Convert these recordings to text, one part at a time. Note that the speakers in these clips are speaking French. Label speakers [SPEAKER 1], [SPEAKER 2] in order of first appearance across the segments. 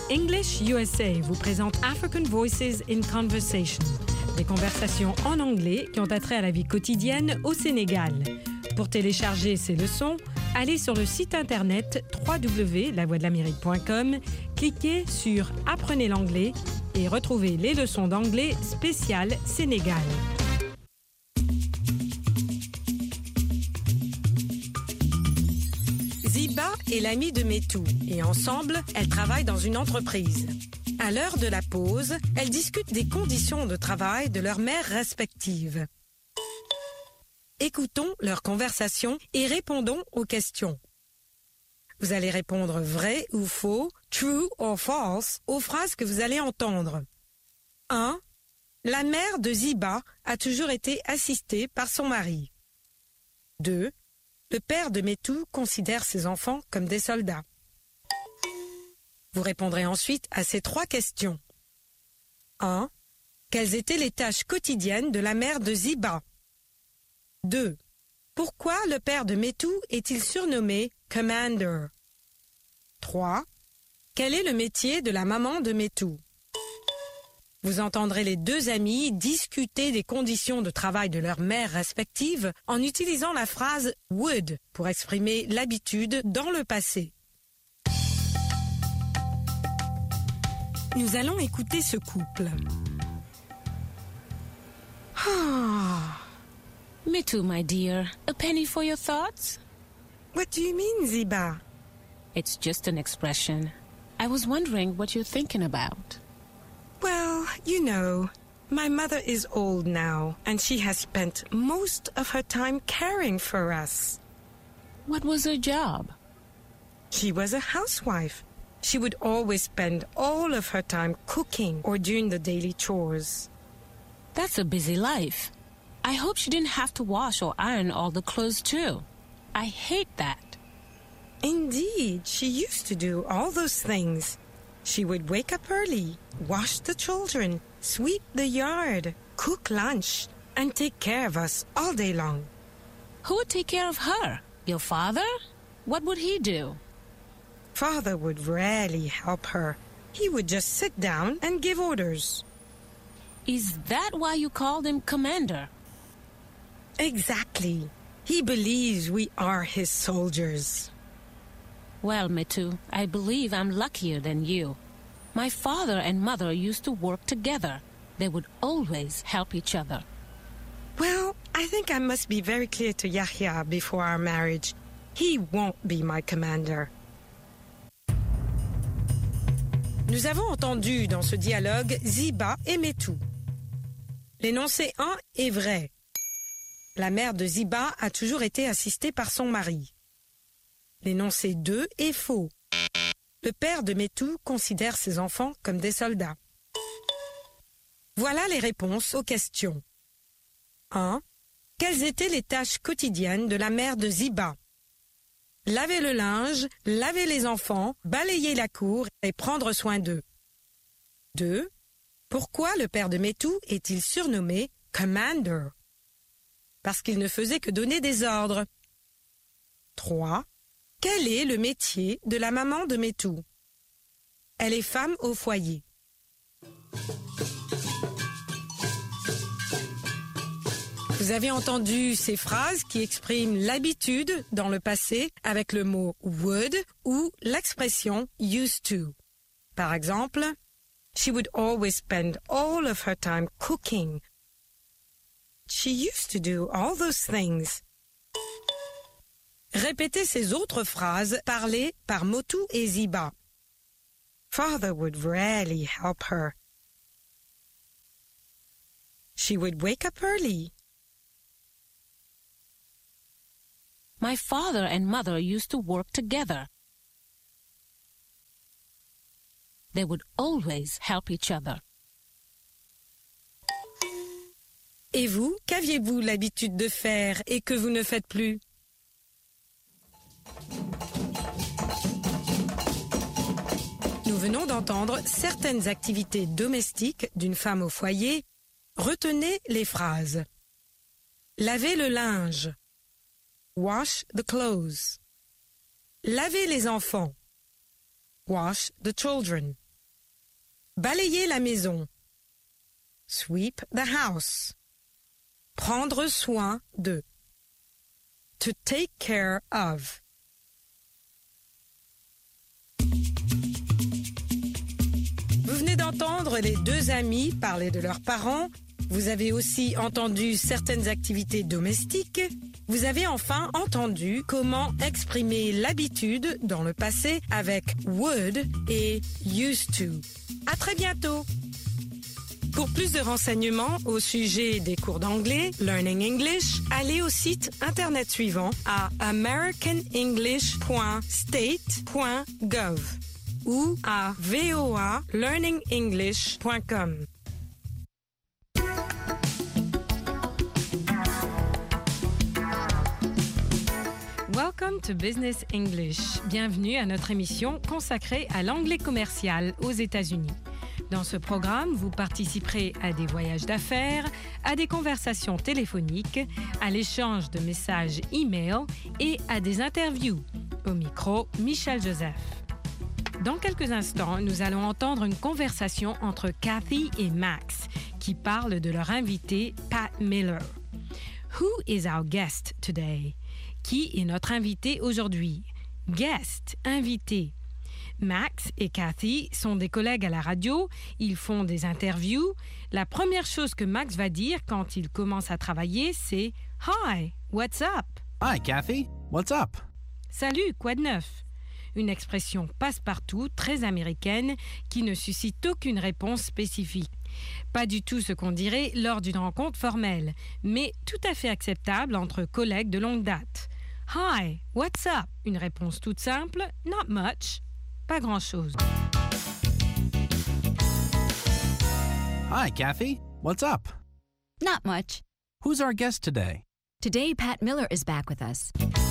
[SPEAKER 1] English USA vous présente African Voices in Conversation, des conversations en anglais qui ont attrait à la vie quotidienne au Sénégal. Pour télécharger ces leçons, allez sur le site internet www.lavoixdelamérique.com, cliquez sur « Apprenez l'anglais » et retrouvez les leçons d'anglais spéciales Sénégal. Ziba est l'amie de Metou et ensemble, elles travaillent dans une entreprise. À l'heure de la pause, elles discutent des conditions de travail de leurs mères respectives. Écoutons leur conversation et répondons aux questions. Vous allez répondre vrai ou faux, true or false, aux phrases que vous allez entendre. 1. La mère de Ziba a toujours été assistée par son mari. 2. Le père de Metou considère ses enfants comme des soldats. Vous répondrez ensuite à ces 3 questions. 1. Quelles étaient les tâches quotidiennes de la mère de Ziba? 2. Pourquoi le père de Metou est-il surnommé Commander? 3. Quel est le métier de la maman de Metou? Vous entendrez les 2 amies discuter des conditions de travail de leurs mères respectives en utilisant la phrase « would » pour exprimer l'habitude dans le passé. Nous allons écouter ce couple.
[SPEAKER 2] Metou, my dear, a penny for your thoughts?
[SPEAKER 1] What do you mean, Ziba?
[SPEAKER 2] It's just an expression. I was wondering what you're thinking about.
[SPEAKER 1] Well, you know, my mother is old now, and she has spent most of her time caring for us.
[SPEAKER 2] What was her job?
[SPEAKER 1] She was a housewife. She would always spend all of her time cooking or doing the daily chores.
[SPEAKER 2] That's a busy life. I hope she didn't have to wash or iron all the clothes too. I hate that.
[SPEAKER 1] Indeed, she used to do all those things. She would wake up early, wash the children, sweep the yard, cook lunch, and take care of us all day long.
[SPEAKER 2] Who would take care of her? Your father? What would he do?
[SPEAKER 1] Father would rarely help her. He would just sit down and give orders.
[SPEAKER 2] Is that why you called him Commander?
[SPEAKER 1] Exactly. He believes we are his soldiers.
[SPEAKER 2] Well, Metou, I believe I'm luckier than you. My father and mother used to work together. They would always help each other.
[SPEAKER 1] Well, I think I must be very clear to Yahya before our marriage. He won't be my commander. Nous avons entendu dans ce dialogue Ziba et Metou. L'énoncé 1 est vrai. La mère de Ziba a toujours été assistée par son mari. L'énoncé 2 est faux. Le père de Metou considère ses enfants comme des soldats. Voilà les réponses aux questions. 1. Quelles étaient les tâches quotidiennes de la mère de Ziba? Laver le linge, laver les enfants, balayer la cour et prendre soin d'eux. 2. Pourquoi le père de Metou est-il surnommé Commander? Parce qu'il ne faisait que donner des ordres. 3. Quel est le métier de la maman de Metou? Elle est femme au foyer. Vous avez entendu ces phrases qui expriment l'habitude dans le passé avec le mot would ou l'expression used to. Par exemple, she would always spend all of her time cooking. She used to do all those things. Répétez ces autres phrases parlées par Metou et Ziba. Father would rarely help her. She would wake up early.
[SPEAKER 2] My father and mother used to work together. They would always help each other.
[SPEAKER 1] Et vous, qu'aviez-vous l'habitude de faire et que vous ne faites plus? Nous venons d'entendre certaines activités domestiques d'une femme au foyer. Retenez les phrases. Laver le linge. Wash the clothes. Laver les enfants. Wash the children. Balayer la maison. Sweep the house. Prendre soin de. To take care of. Vous venez d'entendre les deux amis parler de leurs parents. Vous avez aussi entendu certaines activités domestiques. Vous avez enfin entendu comment exprimer l'habitude dans le passé avec would et used to. À très bientôt! Pour plus de renseignements au sujet des cours d'anglais, Learning English, allez au site internet suivant à americanenglish.state.gov ou à voalearningenglish.com. Welcome to Business English. Bienvenue à notre émission consacrée à l'anglais commercial aux États-Unis. Dans ce programme, vous participerez à des voyages d'affaires, à des conversations téléphoniques, à l'échange de messages e-mail et à des interviews. Au micro, Michel Joseph. Dans quelques instants, nous allons entendre une conversation entre Kathy et Max qui parlent de leur invité, Pat Miller. Who is our guest today? Qui est notre invité aujourd'hui? Guest, invité. Max et Kathy sont des collègues à la radio, ils font des interviews. La première chose que Max va dire quand il commence à travailler, c'est « Hi, what's up? »
[SPEAKER 3] Hi, Kathy. What's up?
[SPEAKER 1] Salut, quoi de neuf? Une expression passe-partout, très américaine, qui ne suscite aucune réponse spécifique. Pas du tout ce qu'on dirait lors d'une rencontre formelle, mais tout à fait acceptable entre collègues de longue date. « Hi, what's up? » Une réponse toute simple, « Not much. » Pas grand-chose.
[SPEAKER 3] Hi, Kathy. What's up?
[SPEAKER 4] Not much.
[SPEAKER 3] Who's our guest today?
[SPEAKER 4] Today, Pat Miller is back with us.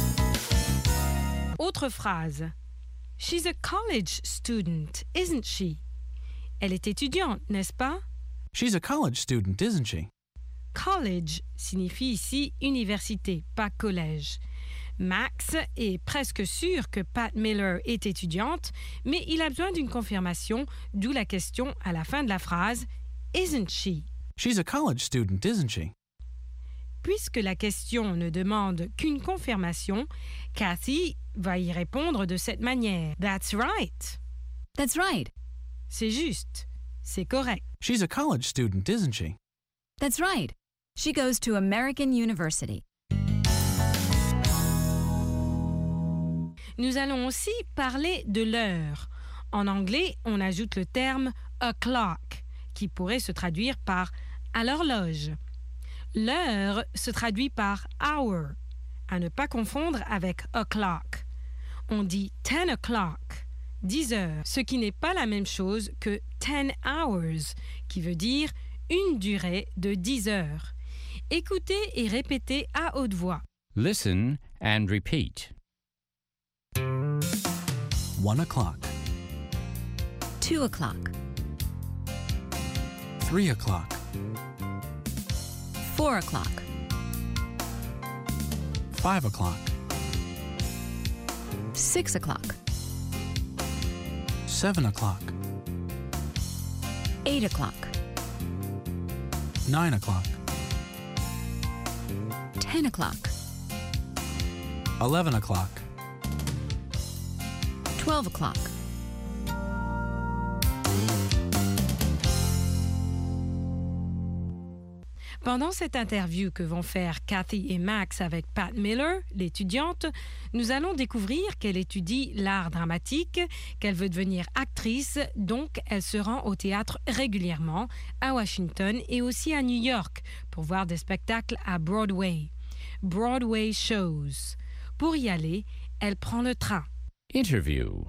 [SPEAKER 1] Autre phrase. She's a college student, isn't she? Elle est étudiante, n'est-ce pas?
[SPEAKER 3] She's a college student, isn't she?
[SPEAKER 1] College signifie ici université, pas collège. Max est presque sûr que Pat Miller est étudiante, mais il a besoin d'une confirmation, d'où la question à la fin de la phrase « Isn't she? »
[SPEAKER 3] She's a college student, isn't she?
[SPEAKER 1] Puisque la question ne demande qu'une confirmation, Kathy va y répondre de cette manière. « That's right. »
[SPEAKER 4] That's right.
[SPEAKER 1] C'est juste. C'est correct.
[SPEAKER 3] She's a college student, isn't she?
[SPEAKER 4] That's right. She goes to American University.
[SPEAKER 1] Nous allons aussi parler de l'heure. En anglais, on ajoute le terme « o'clock » qui pourrait se traduire par « à l'horloge ». L'heure se traduit par « hour », à ne pas confondre avec « o'clock ». On dit « 10 o'clock », 10 heures, ce qui n'est pas la même chose que « 10 hours », qui veut dire une durée de 10 heures. Écoutez et répétez à haute voix.
[SPEAKER 5] Listen and repeat.
[SPEAKER 3] 1 o'clock.
[SPEAKER 4] 2 o'clock.
[SPEAKER 3] 3 o'clock.
[SPEAKER 4] 4 o'clock.
[SPEAKER 3] 5 o'clock.
[SPEAKER 4] 6 o'clock.
[SPEAKER 3] 7 o'clock.
[SPEAKER 4] 8 o'clock.
[SPEAKER 3] 9 o'clock.
[SPEAKER 4] 10 o'clock.
[SPEAKER 3] 11 o'clock.
[SPEAKER 4] 12 o'clock.
[SPEAKER 1] Pendant cette interview que vont faire Kathy et Max avec Pat Miller, l'étudiante, nous allons découvrir qu'elle étudie l'art dramatique, qu'elle veut devenir actrice, donc elle se rend au théâtre régulièrement, à Washington et aussi à New York, pour voir des spectacles à Broadway. Broadway shows. Pour y aller, elle prend le train.
[SPEAKER 5] Interview.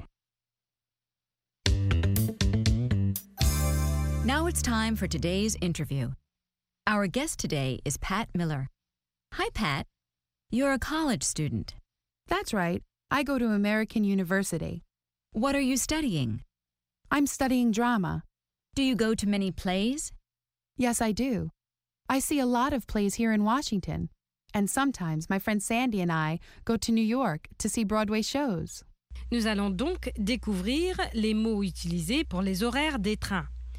[SPEAKER 4] Now it's time for today's interview. Our guest today is Pat Miller. Hi, Pat. You're a college student.
[SPEAKER 6] That's right. I go to American University.
[SPEAKER 4] What are you studying?
[SPEAKER 6] I'm studying drama.
[SPEAKER 4] Do you go to many plays?
[SPEAKER 6] Yes, I do. I see a lot of plays here in Washington. And sometimes my friend Sandy and I go to New York to see Broadway shows.
[SPEAKER 1] Nous allons donc découvrir les mots utilisés pour les horaires des trains.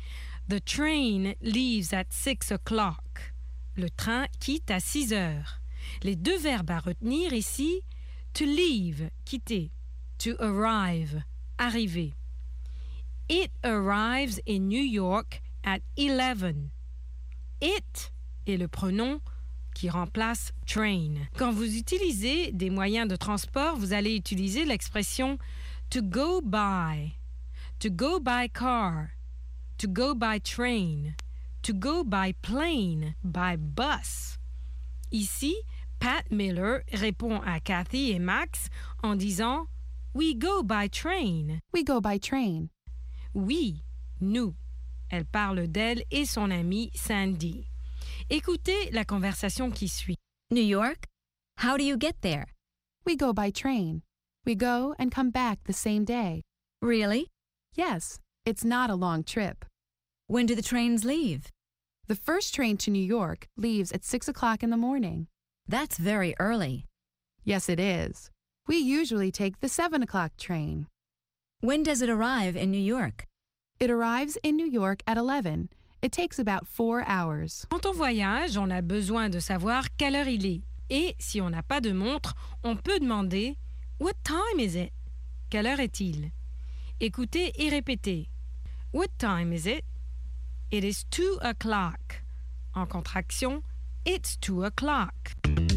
[SPEAKER 1] The train leaves at 6 o'clock. Le train quitte à 6 heures. Les deux verbes à retenir ici, to leave, quitter, to arrive, arriver. It arrives in New York at 11. It est le pronom qui remplace train. Quand vous utilisez des moyens de transport, vous allez utiliser l'expression to go by car, to go by train, to go by plane, by bus. Ici, Pat Miller répond à Kathy et Max en disant « We go by train ».
[SPEAKER 6] We go by train.
[SPEAKER 1] Oui, nous. Elle parle d'elle et son amie Sandy. Écoutez la conversation qui suit.
[SPEAKER 4] New York? How do you get there?
[SPEAKER 6] We go by train. We go and come back the same day.
[SPEAKER 4] Really?
[SPEAKER 6] Yes, it's not a long trip.
[SPEAKER 4] When do the trains leave?
[SPEAKER 6] The first train to New York leaves at 6 o'clock in the morning.
[SPEAKER 4] That's very early.
[SPEAKER 6] Yes, it is. We usually take the 7 o'clock train.
[SPEAKER 4] When does it arrive in New York?
[SPEAKER 6] It arrives in New York at 11. It takes about 4 hours.
[SPEAKER 1] Quand on voyage, on a besoin de savoir quelle heure il est. Et si on n'a pas de montre, on peut demander « What time is it ?» Quelle heure est-il? Écoutez et répétez. What time is it? It is 2 o'clock. En contraction, it's 2 o'clock.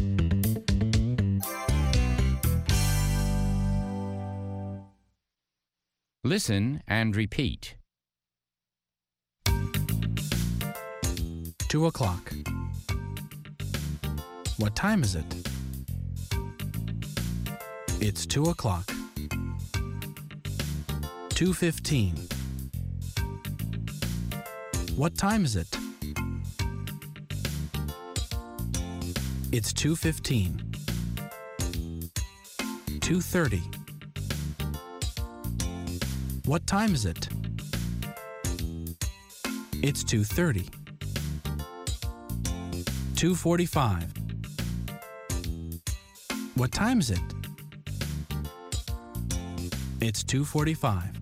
[SPEAKER 5] Listen and repeat.
[SPEAKER 3] 2 o'clock. What time is it? It's 2 o'clock. 2:15. What time is it? It's 2:15. 2:30. What time is it? It's 2:30. 2:45. What time is it? It's 2:45.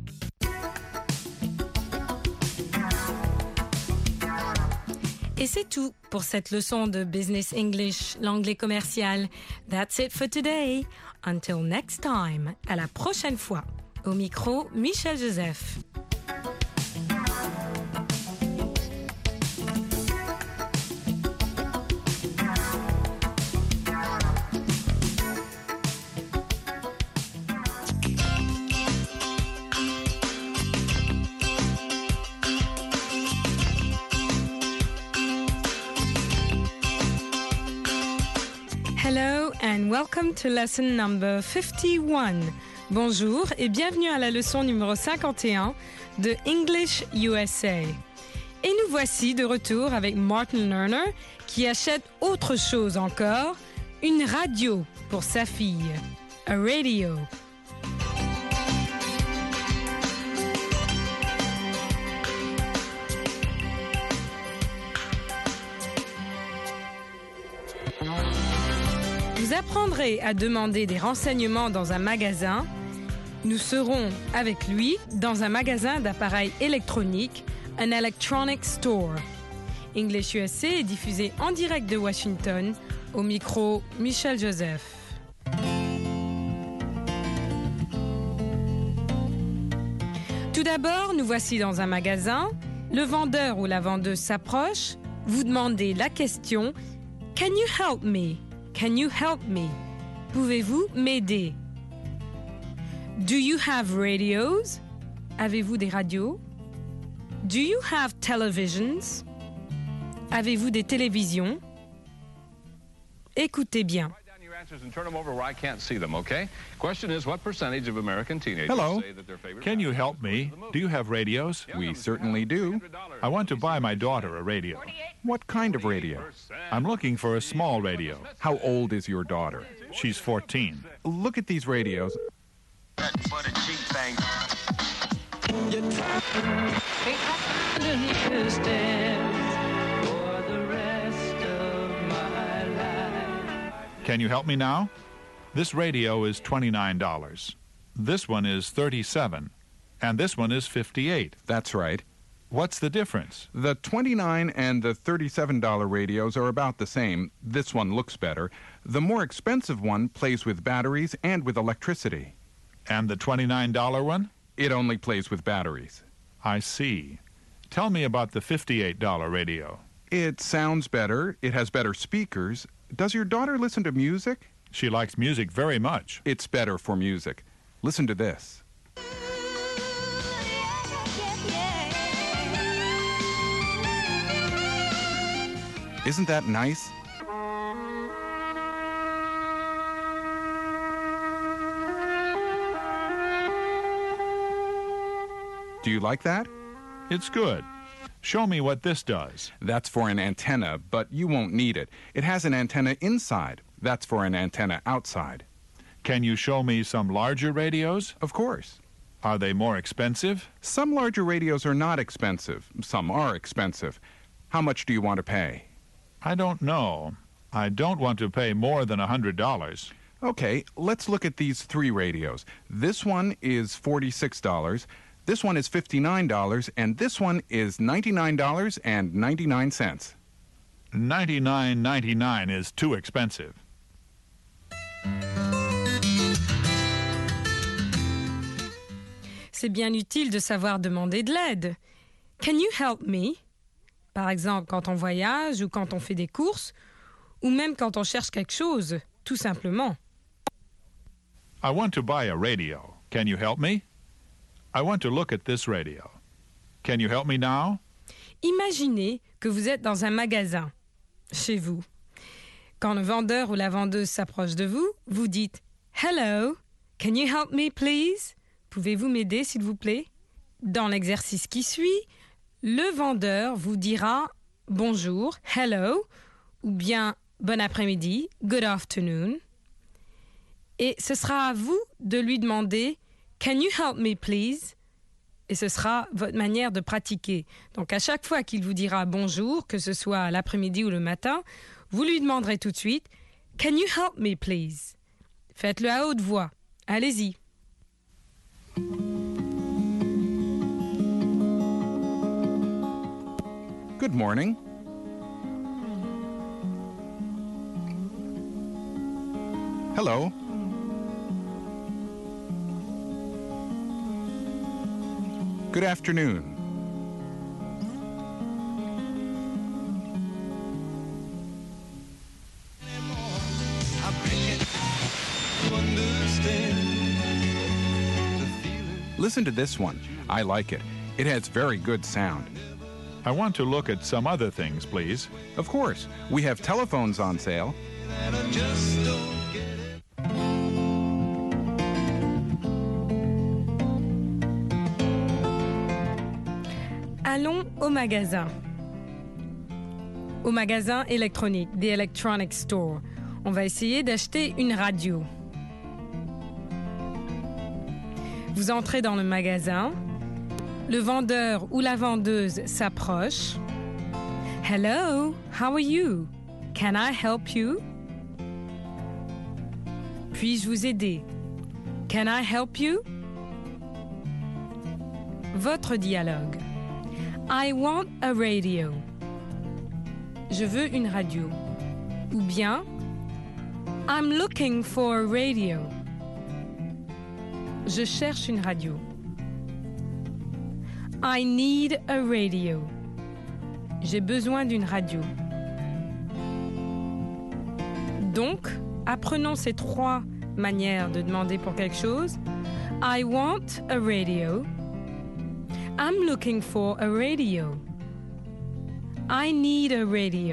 [SPEAKER 1] Et c'est tout pour cette leçon de Business English, l'anglais commercial. That's it for today. Until next time. À la prochaine fois. Au micro, Michel Joseph. Hello and welcome to lesson number 51. Bonjour et bienvenue à la leçon numéro 51 de English USA. Et nous voici de retour avec Martin Lerner qui achète autre chose encore, une radio pour sa fille. A radio. Vous apprendrez à demander des renseignements dans un magasin. Nous serons avec lui dans un magasin d'appareils électroniques, un electronic store. English USA est diffusé en direct de Washington, au micro Michel Joseph. Tout d'abord, nous voici dans un magasin. Le vendeur ou la vendeuse s'approche. Vous demandez la question « Can you help me ?» Can you help me? Pouvez-vous m'aider? Do you have radios? Avez-vous des radios? Do you have televisions? Avez-vous des télévisions? Écoutez bien.
[SPEAKER 7] And turn them over where I can't see them, okay? Question is, what percentage of American teenagers
[SPEAKER 8] Hello.
[SPEAKER 7] say that their favorite...
[SPEAKER 8] Can you help me? Do you have radios?
[SPEAKER 7] We certainly do.
[SPEAKER 8] I want to buy my daughter a radio.
[SPEAKER 7] What kind of radio?
[SPEAKER 8] I'm looking for a small radio.
[SPEAKER 7] How old is your daughter?
[SPEAKER 8] She's 14.
[SPEAKER 7] Look at these radios.
[SPEAKER 8] Can you help me now? This radio is $29. This one is $37. And this one is $58.
[SPEAKER 7] That's right.
[SPEAKER 8] What's the difference?
[SPEAKER 9] The $29 and the $37 radios are about the same. This one looks better. The more expensive one plays with batteries and with electricity.
[SPEAKER 8] And the $29 one?
[SPEAKER 9] It only plays with batteries.
[SPEAKER 8] I see. Tell me about the $58 radio.
[SPEAKER 9] It sounds better. It has better speakers. Does your daughter listen to music?
[SPEAKER 8] She likes music very much.
[SPEAKER 9] It's better for music. Listen to this. Isn't that nice? Do you like that?
[SPEAKER 8] It's good. Show me what this does.
[SPEAKER 9] That's for an antenna, but you won't need it. It has an antenna inside. That's for an antenna outside.
[SPEAKER 8] Can you show me some larger radios?
[SPEAKER 9] Of course.
[SPEAKER 8] Are they more expensive?
[SPEAKER 9] Some larger radios are not expensive. Some are expensive. How much do you want to pay?
[SPEAKER 8] I don't know. I don't want to pay more than $100.
[SPEAKER 9] Okay, let's look at these three radios. This one is $46. This one is $59, and this one is $99.99.
[SPEAKER 8] $99.99 is too expensive.
[SPEAKER 1] C'est bien utile de savoir demander de l'aide. Can you help me? Par exemple, quand on voyage ou quand on fait des courses, ou même quand on cherche quelque chose, tout simplement.
[SPEAKER 8] I want to buy a radio. Can you help me? I want to look at this radio. Can you help me now?
[SPEAKER 1] Imaginez que vous êtes dans un magasin, chez vous. Quand le vendeur ou la vendeuse s'approche de vous, vous dites « Hello, can you help me please? Pouvez-vous m'aider s'il vous plaît ?» Dans l'exercice qui suit, le vendeur vous dira « Bonjour, hello » ou bien « Bon après-midi, good afternoon ». Et ce sera à vous de lui demander « Can you help me please ?» Et ce sera votre manière de pratiquer. Donc à chaque fois qu'il vous dira bonjour, que ce soit l'après-midi ou le matin, vous lui demanderez tout de suite « Can you help me please ?» Faites-le à haute voix. Allez-y.
[SPEAKER 9] Good morning. Hello. Good afternoon. Listen to this one. I like it. It has very good sound.
[SPEAKER 8] I want to look at some other things, please.
[SPEAKER 9] Of course, we have telephones on sale.
[SPEAKER 1] Allons au magasin. Au magasin électronique, the electronic store. On va essayer d'acheter une radio. Vous entrez dans le magasin. Le vendeur ou la vendeuse s'approche. Hello, how are you? Can I help you? Puis-je vous aider? Can I help you? Votre dialogue. I want a radio. Je veux une radio. Ou bien, I'm looking for a radio. Je cherche une radio. I need a radio. J'ai besoin d'une radio. Donc, apprenons ces trois manières de demander pour quelque chose. I want a radio. I'm looking for a radio. I need a radio.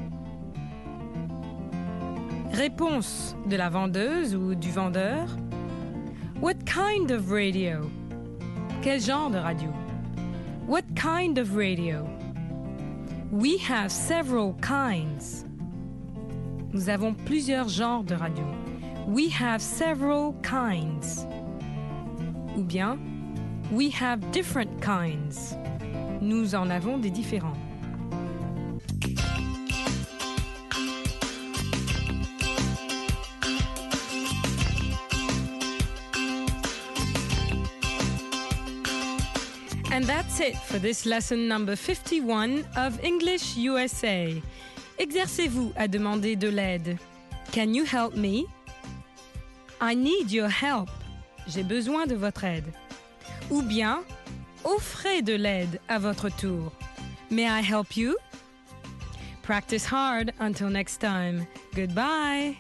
[SPEAKER 1] Réponse de la vendeuse ou du vendeur. What kind of radio? Quel genre de radio? What kind of radio? We have several kinds. Nous avons plusieurs genres de radio. We have several kinds. Ou bien, we have different kinds. Nous en avons des différents. And that's it for this lesson number 51 of English USA. Exercez-vous à demander de l'aide. Can you help me? I need your help. J'ai besoin de votre aide. Ou bien, offrez de l'aide à votre tour. May I help you? Practice hard until next time. Goodbye.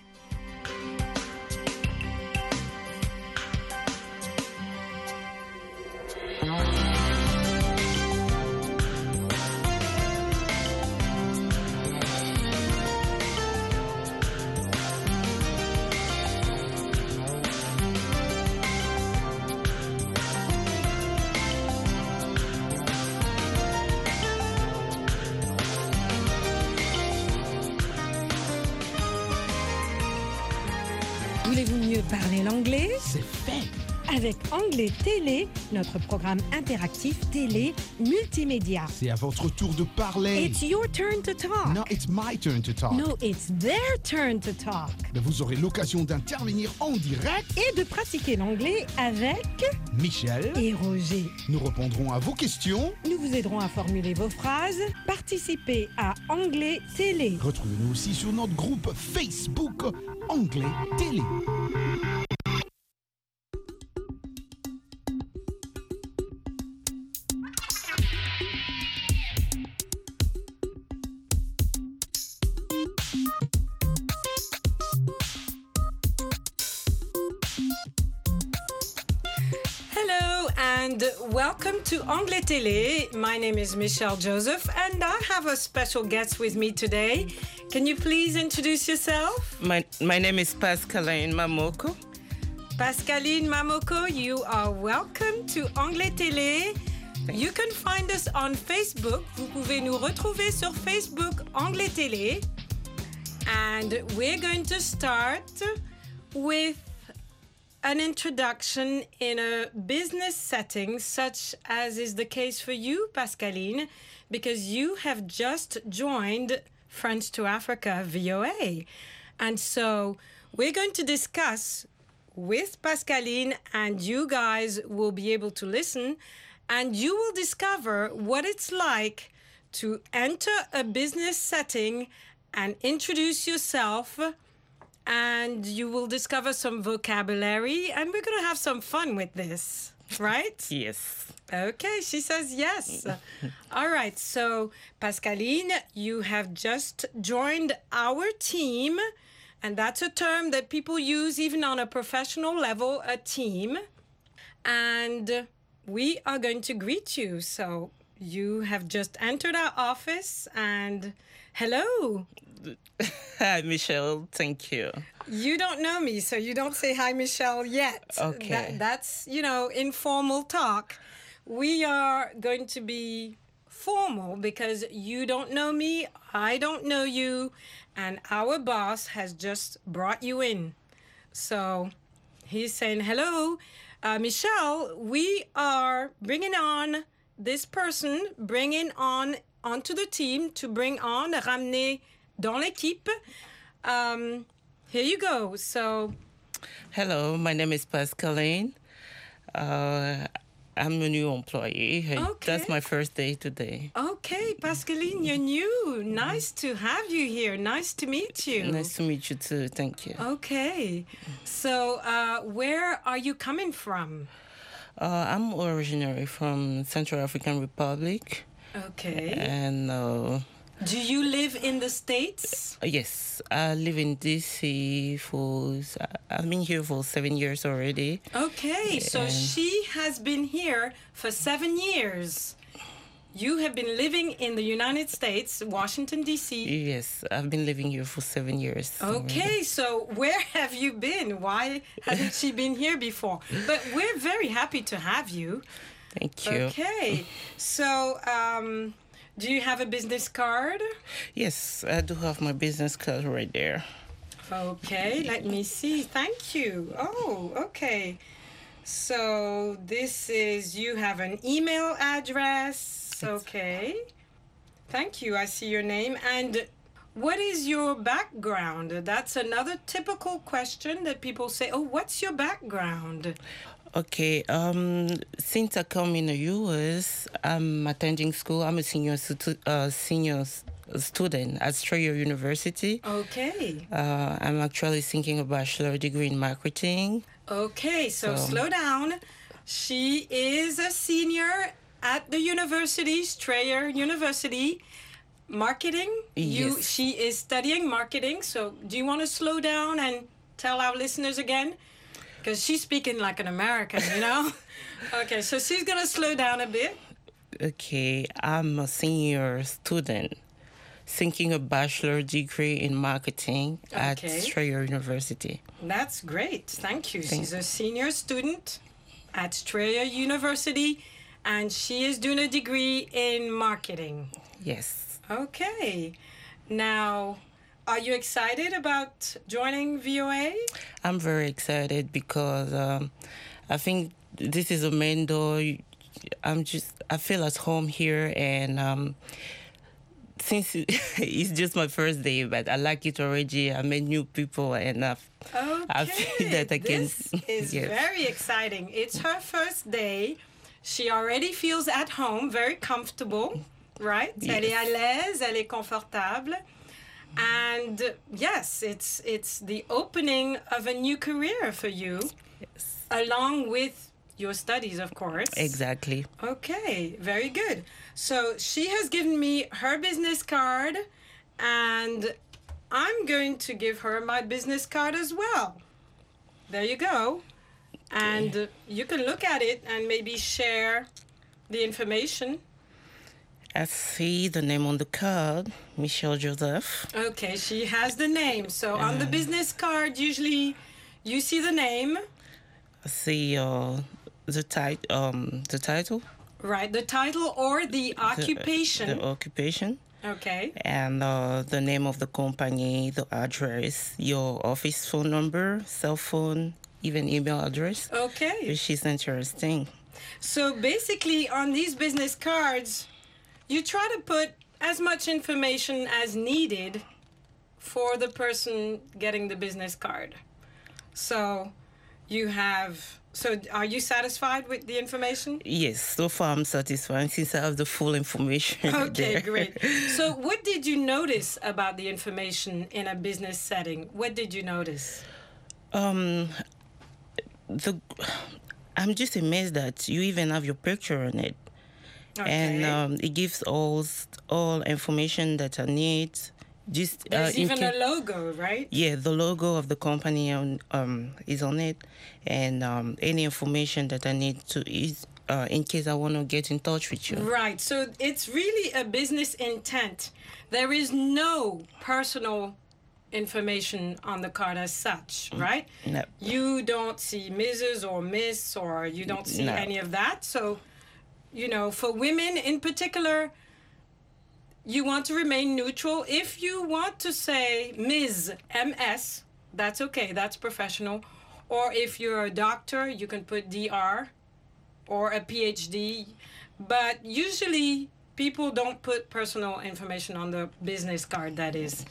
[SPEAKER 1] Voulez-vous mieux parler l'anglais?
[SPEAKER 3] C'est fait.
[SPEAKER 1] Avec Anglais Télé, notre programme interactif télé multimédia.
[SPEAKER 10] C'est à votre tour de parler.
[SPEAKER 1] It's your turn to talk.
[SPEAKER 10] No, it's my turn to talk.
[SPEAKER 1] No, it's their turn to talk.
[SPEAKER 10] Mais vous aurez l'occasion d'intervenir en direct
[SPEAKER 1] Et de pratiquer l'anglais avec
[SPEAKER 10] Michel
[SPEAKER 1] et Roger.
[SPEAKER 10] Nous répondrons à vos questions.
[SPEAKER 1] Nous vous aiderons à formuler vos phrases. Participez à Anglais Télé.
[SPEAKER 10] Retrouvez-nous aussi sur notre groupe Facebook Anglais Télé.
[SPEAKER 1] Hello and welcome to Anglais Télé. My name is Michelle Joseph and I have a special guest with me today. Can you please introduce yourself?
[SPEAKER 11] My name is Pascaline Mamoko.
[SPEAKER 1] Pascaline Mamoko, you are welcome to Anglais Télé. You can find us on Facebook. Vous pouvez nous retrouver sur Facebook Anglais Télé. And we're going to start with an introduction in a business setting, such as is the case for you, Pascaline, because you have just joined French to Africa VOA. And so we're going to discuss with Pascaline, and you guys will be able to listen, and you will discover what it's like to enter a business setting and introduce yourself, and you will discover some vocabulary, and we're going to have some fun with this, right?
[SPEAKER 11] Yes.
[SPEAKER 1] Okay, she says yes. All right, so Pascaline, you have just joined our team, and that's a term that people use even on a professional level, a team. And we are going to greet you. So you have just entered our office, and hello.
[SPEAKER 11] Hi, Michelle. Thank you.
[SPEAKER 1] You don't know me, so you don't say hi, Michelle, yet.
[SPEAKER 11] Okay.
[SPEAKER 1] That's, informal talk. We are going to be formal because you don't know me, I don't know you, and our boss has just brought you in. So he's saying, hello, Michelle, we are bringing on this person, onto the team to bring on, ramener dans l'équipe. Here you go. So,
[SPEAKER 11] hello, my name is Pascaline. I'm a new employee.
[SPEAKER 1] Okay.
[SPEAKER 11] That's my first day today.
[SPEAKER 1] Okay, Pascaline, you're new. Nice to have you here. Nice to meet you.
[SPEAKER 11] Nice to meet you too. Thank you.
[SPEAKER 1] Okay. So, where are you coming from?
[SPEAKER 11] I'm originally from Central African Republic.
[SPEAKER 1] Okay.
[SPEAKER 11] And
[SPEAKER 1] do you live in the States?
[SPEAKER 11] Yes, I live in DC I've been here for 7 years already.
[SPEAKER 1] Okay, so she has been here for 7 years. You have been living in the United States, Washington, D.C.
[SPEAKER 11] Yes, I've been living here for 7 years.
[SPEAKER 1] Okay,
[SPEAKER 11] already.
[SPEAKER 1] So where have you been? Why hasn't she been here before? But we're very happy to have you.
[SPEAKER 11] Thank you.
[SPEAKER 1] Okay, so do you have a business card?
[SPEAKER 11] Yes, I do have my business card right there.
[SPEAKER 1] Okay, let me see. Thank you. Oh, okay. So this is, you have an email address. Okay. Thank you. I see your name. And what is your background? That's another typical question that people say, oh, what's your background?
[SPEAKER 11] Okay. Since I come in the U.S., I'm attending school. I'm a senior student at Strayer University.
[SPEAKER 1] Okay.
[SPEAKER 11] I'm actually thinking a bachelor degree in marketing.
[SPEAKER 1] Okay, so slow down. She is a senior at the university, Strayer University. Marketing?
[SPEAKER 11] Yes.
[SPEAKER 1] She is studying marketing. So do you want to slow down and tell our listeners again? Because she's speaking like an American, you know? Okay, so she's going to slow down a bit.
[SPEAKER 11] Okay, I'm a senior student thinking a bachelor degree in marketing at Strayer University.
[SPEAKER 1] That's great. Thank you. She's a senior student at Strayer University, and she is doing a degree in marketing.
[SPEAKER 11] Yes.
[SPEAKER 1] Okay. Now, are you excited about joining VOA?
[SPEAKER 11] I'm very excited because I think this is a main door. I feel at home here, and since it's just my first day, but I like it already. I met new people, and I feel that I can.
[SPEAKER 1] This is very exciting. It's her first day. She already feels at home, very comfortable, right?
[SPEAKER 11] Yes.
[SPEAKER 1] Elle est à l'aise, elle est confortable. And yes, it's the opening of a new career for you, along with your studies, of course.
[SPEAKER 11] Exactly.
[SPEAKER 1] Okay, very good. So she has given me her business card, and I'm going to give her my business card as well. There you go. And you can look at it and maybe share the information.
[SPEAKER 11] I see the name on the card, Michelle Joseph.
[SPEAKER 1] Okay, she has the name. So on the business card, usually you see the name.
[SPEAKER 11] I see the title.
[SPEAKER 1] Right, the title or the occupation.
[SPEAKER 11] The occupation.
[SPEAKER 1] Okay.
[SPEAKER 11] And the name of the company, the address, your office phone number, cell phone, even email address.
[SPEAKER 1] Okay.
[SPEAKER 11] Which is interesting.
[SPEAKER 1] So basically, on these business cards, you try to put as much information as needed for the person getting the business card. So you have... So are you satisfied with the information?
[SPEAKER 11] Yes, so far I'm satisfied since I have the full information.
[SPEAKER 1] Okay,
[SPEAKER 11] there.
[SPEAKER 1] great. So what did you notice about the information in a business setting? What did you notice?
[SPEAKER 11] I'm just amazed that you even have your picture on it.
[SPEAKER 1] Okay.
[SPEAKER 11] And it gives all information that I need. Just
[SPEAKER 1] there's even a logo, right?
[SPEAKER 11] Yeah, the logo of the company is on it, and any information that I need to in case I want to get in touch with you.
[SPEAKER 1] Right. So it's really a business intent. There is no personal information on the card as such, right?
[SPEAKER 11] No.
[SPEAKER 1] You don't see Mrs. or Miss, or you don't see any of that. So, you know, for women in particular, you want to remain neutral. If you want to say Ms., MS, that's okay. That's professional. Or if you're a doctor, you can put DR or a PhD. But usually people don't put personal information on the business card, that is.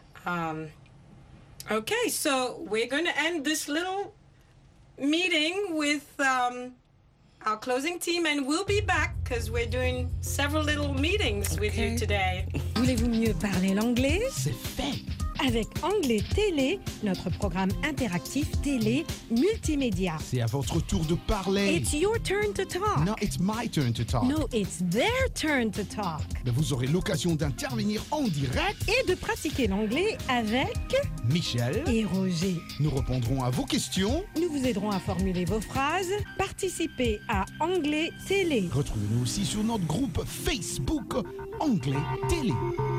[SPEAKER 1] Okay, so we're going to end this little meeting with our closing team, and we'll be back because we're doing several little meetings with you today. Voulez-vous mieux parler l'anglais?
[SPEAKER 10] C'est fait.
[SPEAKER 1] Avec Anglais Télé, notre programme interactif télé multimédia.
[SPEAKER 10] C'est à votre tour de parler.
[SPEAKER 1] It's your turn to talk.
[SPEAKER 10] No, it's my turn to talk.
[SPEAKER 1] No, it's their turn to talk.
[SPEAKER 10] Mais vous aurez l'occasion d'intervenir en direct
[SPEAKER 1] et de pratiquer l'anglais avec
[SPEAKER 10] Michel
[SPEAKER 1] et Roger.
[SPEAKER 10] Nous répondrons à vos questions.
[SPEAKER 1] Nous vous aiderons à formuler vos phrases. Participez à Anglais Télé.
[SPEAKER 10] Retrouvez-nous aussi sur notre groupe Facebook Anglais Télé.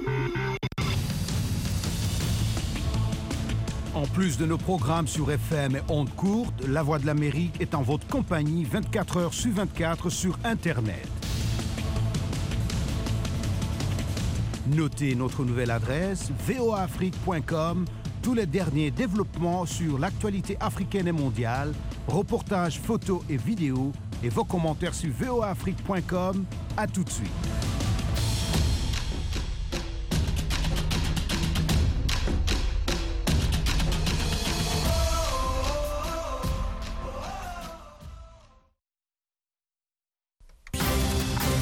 [SPEAKER 12] En plus de nos programmes sur FM et ondes courtes, La Voix de l'Amérique est en votre compagnie 24 heures sur 24 sur Internet. Notez notre nouvelle adresse voaafrique.com, tous les derniers développements sur l'actualité africaine et mondiale, reportages, photos et vidéos, et vos commentaires sur voaafrique.com. À tout de suite.